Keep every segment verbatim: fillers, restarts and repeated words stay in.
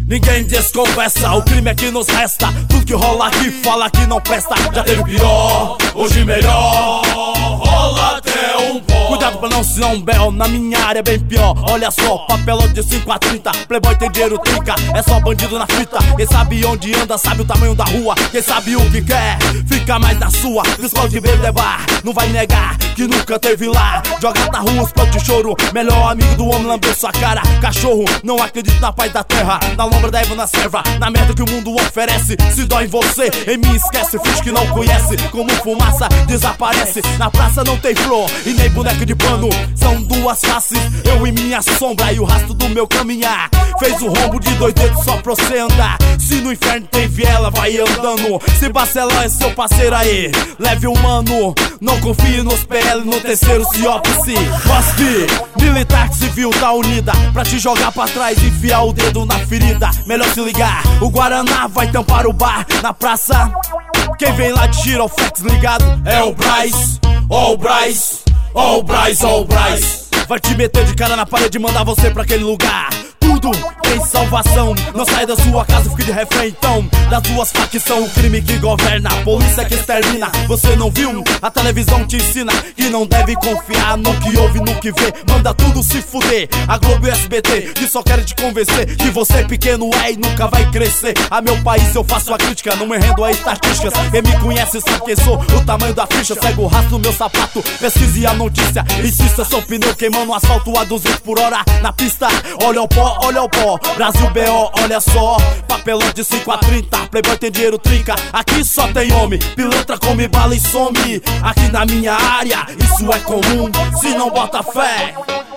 Ninguém desconversa, o crime é que nos resta. Tudo que rola aqui fala que não presta. Já teve pior, hoje melhor. Rola até um pó. Cuidado pra não se dar um bel, na minha área é bem pior. Olha só, papelão de cinco a trinta. Playboy tem dinheiro, trinca, é só bandido na fita. Quem sabe onde anda, sabe o tamanho da rua. Quem sabe o que quer, fica mais na sua. Fiscal de beber bar, não vai negar que nunca teve lá. Joga na rua os plantos de choro. Melhor amigo do homem lambeu sua cara. Cachorro, não acredito na paz da terra. Na lombra da Eva na serva, na merda que o mundo oferece. Se dói em você, em mim esquece. Finge que não conhece, como fumaça desaparece. Na praça não tem flor e nem boneco de pano. São duas faces, eu e minha sombra. E o rastro do meu caminhar fez um rombo de dois dedos só pra você andar. Se no inferno tem viela, vai andando. Se Barcelona é seu parceiro aí, leve um mano. Não confie nos P L, no terceiro Ciópice. Cospe, militar que civil tá unida pra te jogar pra trás e enfiar o dedo na ferida. Melhor se ligar, o Guaraná vai tampar o bar. Na praça, quem vem lá de Giroflex ligado é o Braz. Ó o Braz, ó o Braz, ó o Braz. Vai te meter de cara na parede e mandar você pra aquele lugar. Tudo tem salvação, não sai da sua casa, fique de refém então. Das duas facções, o crime que governa, a polícia que extermina. Você não viu? A televisão te ensina que não deve confiar no que ouve, no que vê. Manda tudo se fuder, a Globo e S B T que só querem te convencer que você pequeno é e nunca vai crescer. A meu país eu faço a crítica, não me rendo a estatísticas. Quem me conhece sabe quem sou, o tamanho da ficha. Segue o rastro do meu sapato, pesquise a notícia. Insista, sou pneu queimando asfalto a duzentos por hora na pista. Olha o pó, olha o pó, Brasil B O, olha só. Papelão de cinco a trinta, Playboy tem dinheiro, trinca. Aqui só tem homem, pilantra come bala e some. Aqui na minha área, isso é comum, se não bota fé.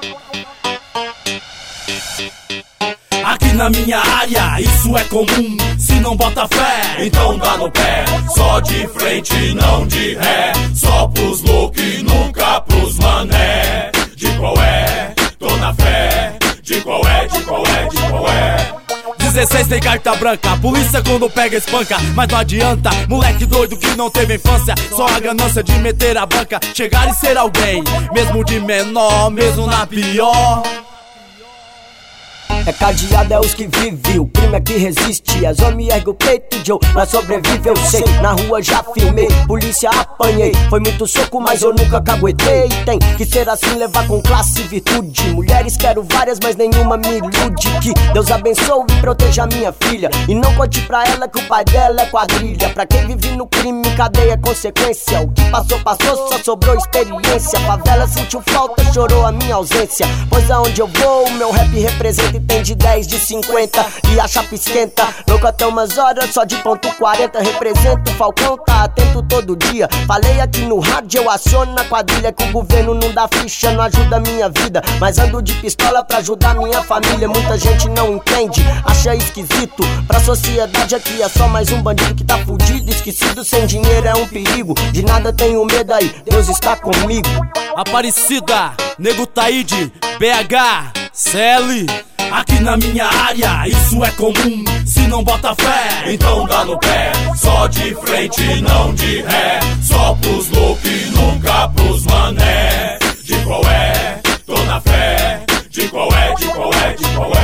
Aqui na minha área, isso é comum, se não bota fé. Então dá no pé, só de frente, não de ré. Só pros loucos e nunca pros mané. De qual é? Tô na fé. De qual é? De qual é? De qual é? dezesseis tem carta branca, a polícia quando pega espanca. Mas não adianta, moleque doido que não teve infância. Só a ganância de meter a banca, chegar e ser alguém, mesmo de menor, mesmo na pior. É cadeado, é os que vive, o crime é que resiste. As homens erguem o peito, Joe, mas sobrevive eu sei. Na rua já filmei, polícia apanhei. Foi muito soco, mas eu nunca caguetei. Tem que ser assim, levar com classe e virtude. Mulheres quero várias, mas nenhuma me ilude. Que Deus abençoe e proteja minha filha. E não conte pra ela que o pai dela é quadrilha. Pra quem vive no crime, cadeia é consequência. O que passou, passou, só sobrou experiência. Favela sentiu falta, chorou a minha ausência. Pois aonde eu vou, o meu rap representa e tem de dez, de cinquenta e a chapa esquenta. Louco até umas horas, só de ponto quarenta. Represento o Falcão, tá atento todo dia. Falei aqui no rádio, eu aciono na quadrilha. Que o governo não dá ficha, não ajuda a minha vida. Mas ando de pistola pra ajudar minha família. Muita gente não entende, acha esquisito. Pra sociedade aqui é só mais um bandido que tá fudido, esquecido, sem dinheiro é um perigo. De nada tenho medo aí, Deus está comigo. Aparecida, Nego Taíde, B H, C L. Aqui na minha área, isso é comum, se não bota fé, então dá no pé. Só de frente, não de ré. Só pros loucos e nunca pros mané. De qual é? Tô na fé. De qual é? De qual é? De qual é?